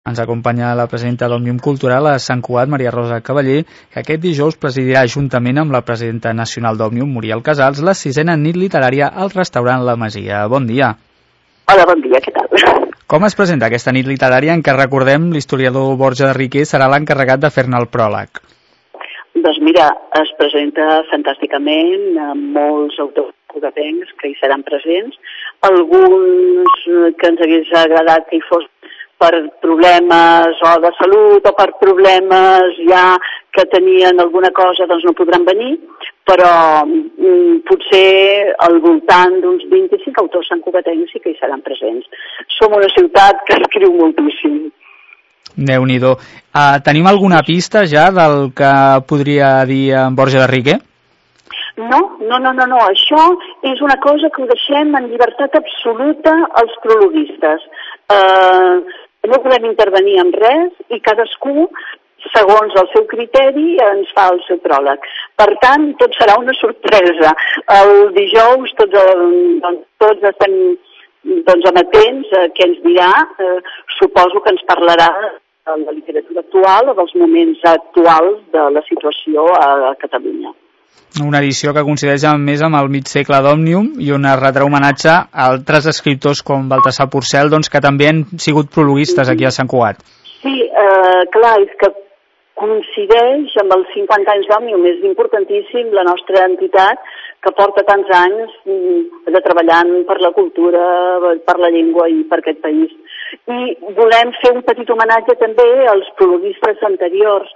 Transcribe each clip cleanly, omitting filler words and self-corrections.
Ens acompanya la presidenta d'Òmnium Cultural a Sant Cugat, Maria Rosa Cavaller, que aquest dijous presidirà juntament amb la presidenta nacional d'Òmnium, Muriel Casals, la 6a nit literària al restaurant La Masia. Bon dia. Hola, bon dia, què tal? Com es presenta aquesta nit literària en què, recordem, l'historiador Borja de Riquer serà l'encarregat de fer-ne el pròleg? Doncs mira, es presenta fantàsticament amb molts autors cugatencs que hi seran presents, alguns que ens hagués agradat que hi fos per problemes o de salut o per problemes ja que tenien alguna cosa, doncs no podran venir, però potser al voltant d'uns 25 autors santcugatencs sí que hi seran presents. Som una ciutat que escriu moltíssim. Déu-n'hi-do. Tenim alguna pista ja del que podria dir en Borja de Riquer? No. Això és una cosa que ho deixem en llibertat absoluta als prologuistes. No podem intervenir en res i cadascú, segons el seu criteri, ens fa el seu pròleg. Per tant, tot serà una sorpresa. El dijous tots estem amatents a què ens dirà. Suposo que ens parlarà de la literatura actual o dels moments actuals de la situació a Catalunya. Una edició que coincideix més amb el mig segle d'Òmnium i on es retrà homenatge a altres escriptors com Baltasar Porcel, doncs, que també han sigut prologuistes aquí a Sant Cugat. Sí, clar, és que coincideix amb els 50 anys d'Òmnium. És importantíssim la nostra entitat que porta tants anys treballant per la cultura, per la llengua i per aquest país. I volem fer un petit homenatge també als prologuistes anteriors.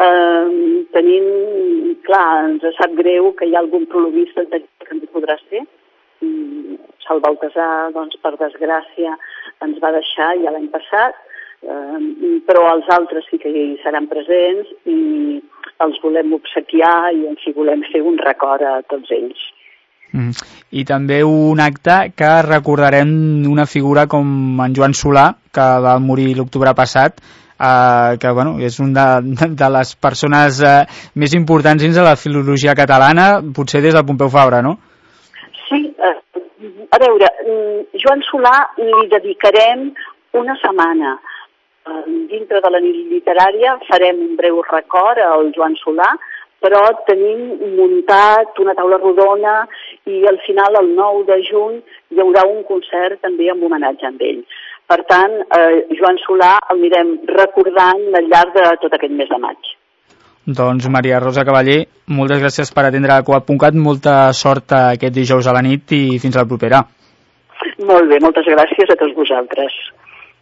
Ens sap greu que hi ha algun prologuista que ens podrà ser. El Baltasar, doncs, per desgràcia, ens va deixar ja l'any passat, però els altres sí que hi seran presents i els volem obsequiar i en fi volem fer un record a tots ells. I també un acte que recordarem una figura com en Joan Solà, que va morir l'octubre passat, que és una de les persones més importants dins de la filologia catalana, potser des de Pompeu Fabra, no? Sí, a veure, Joan Solà li dedicarem una setmana. Dintre de la nit literària farem un breu record al Joan Solà, però tenim muntat una taula rodona i al final, el 9 de juny, hi haurà un concert també amb homenatge amb ell. Per tant, Joan Solà el anirem recordant al llarg de tot aquest mes de maig. Doncs Maria Rosa Cavaller, moltes gràcies per atendre a Cugat.cat, molta sort aquest dijous a la nit i fins la propera. Molt bé, moltes gràcies a tots vosaltres.